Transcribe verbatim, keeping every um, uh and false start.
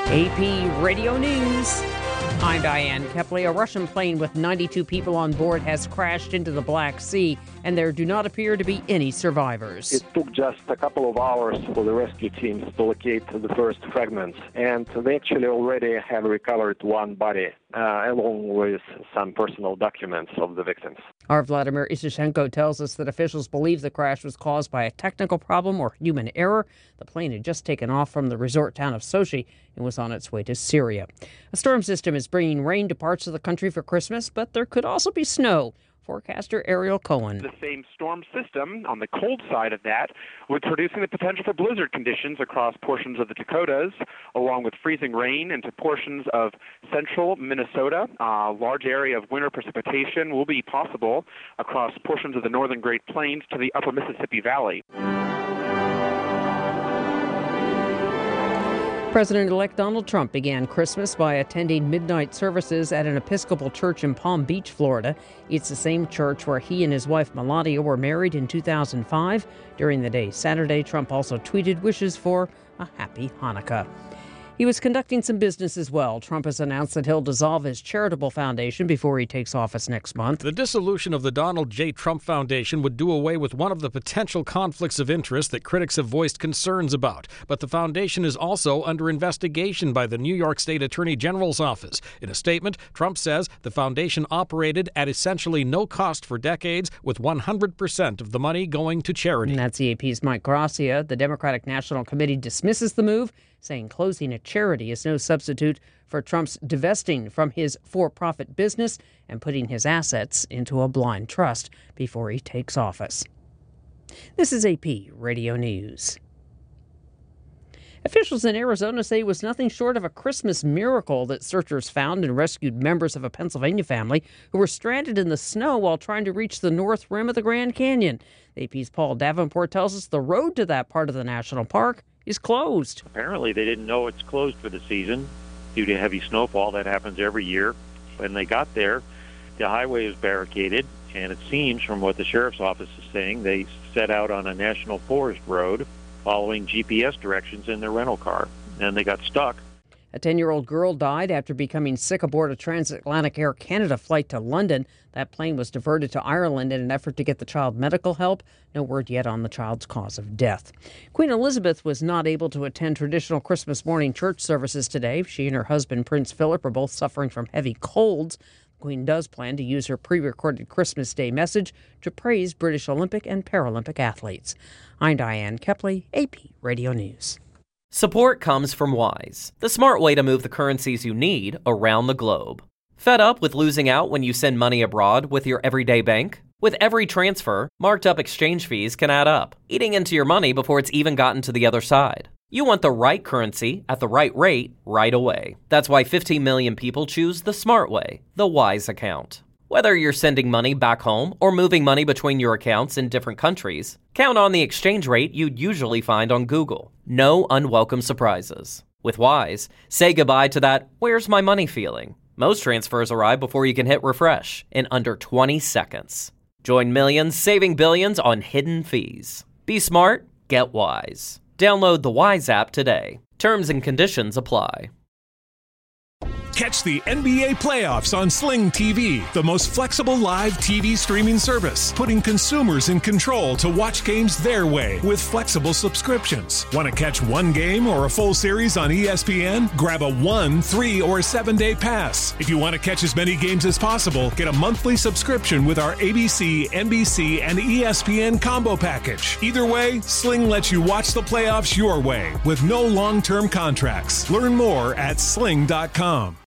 A P Radio News. I'm Diane Kepley. A Russian plane with ninety-two people on board has crashed into the Black Sea, and there do not appear to be any survivors. It took just a couple of hours for the rescue teams to locate the first fragments, and they actually already have recovered one body, uh, along with some personal documents of the victims. Our Vladimir Isashenko tells us that officials believe the crash was caused by a technical problem or human error. The plane had just taken off from the resort town of Sochi and was on its way to Syria. A storm system is bringing rain to parts of the country for Christmas, but there could also be snow. Forecaster Ariel Cohen. The same storm system on the cold side of that would producing the potential for blizzard conditions across portions of the Dakotas, along with freezing rain into portions of central Minnesota. A large area of winter precipitation will be possible across portions of the northern Great Plains to the upper Mississippi Valley. President-elect Donald Trump began Christmas by attending midnight services at an Episcopal church in Palm Beach, Florida. It's the same church where he and his wife Melania were married in two thousand five. During the day Saturday, Trump also tweeted wishes for a happy Hanukkah. He was conducting some business as well. Trump has announced that he'll dissolve his charitable foundation before he takes office next month. The dissolution of the Donald J. Trump Foundation would do away with one of the potential conflicts of interest that critics have voiced concerns about. But the foundation is also under investigation by the New York State Attorney General's office. In a statement, Trump says the foundation operated at essentially no cost for decades, with one hundred percent of the money going to charity. And that's E A P's Mike Gracia. The Democratic National Committee dismisses the move, saying closing a charity is no substitute for Trump's divesting from his for-profit business and putting his assets into a blind trust before he takes office. This is A P Radio News. Officials in Arizona say it was nothing short of a Christmas miracle that searchers found and rescued members of a Pennsylvania family who were stranded in the snow while trying to reach the north rim of the Grand Canyon. A P's Paul Davenport tells us the road to that part of the national park is closed. Apparently they didn't know it's closed for the season due to heavy snowfall. That happens every year. When they got there, the highway is barricaded, and it seems from what the sheriff's office is saying, they set out on a national forest road following G P S directions in their rental car, and they got stuck. A ten-year-old girl died after becoming sick aboard a transatlantic Air Canada flight to London. That plane was diverted to Ireland in an effort to get the child medical help. No word yet on the child's cause of death. Queen Elizabeth was not able to attend traditional Christmas morning church services today. She and her husband, Prince Philip, are both suffering from heavy colds. The Queen does plan to use her pre-recorded Christmas Day message to praise British Olympic and Paralympic athletes. I'm Diane Kepley, A P Radio News. Support comes from Wise, the smart way to move the currencies you need around the globe. Fed up with losing out when you send money abroad with your everyday bank? With every transfer, marked up exchange fees can add up, eating into your money before it's even gotten to the other side. You want the right currency at the right rate right away. That's why fifteen million people choose the smart way, the Wise account. Whether you're sending money back home or moving money between your accounts in different countries, count on the exchange rate you'd usually find on Google. No unwelcome surprises. With Wise, say goodbye to that "where's my money" feeling. Most transfers arrive before you can hit refresh in under twenty seconds. Join millions saving billions on hidden fees. Be smart, get Wise. Download the Wise app today. Terms and conditions apply. Catch the N B A playoffs on Sling T V, the most flexible live T V streaming service, putting consumers in control to watch games their way with flexible subscriptions. Want to catch one game or a full series on E S P N? Grab a one, three, or seven-day pass. If you want to catch as many games as possible, get a monthly subscription with our A B C, N B C, and E S P N combo package. Either way, Sling lets you watch the playoffs your way with no long-term contracts. Learn more at sling dot com.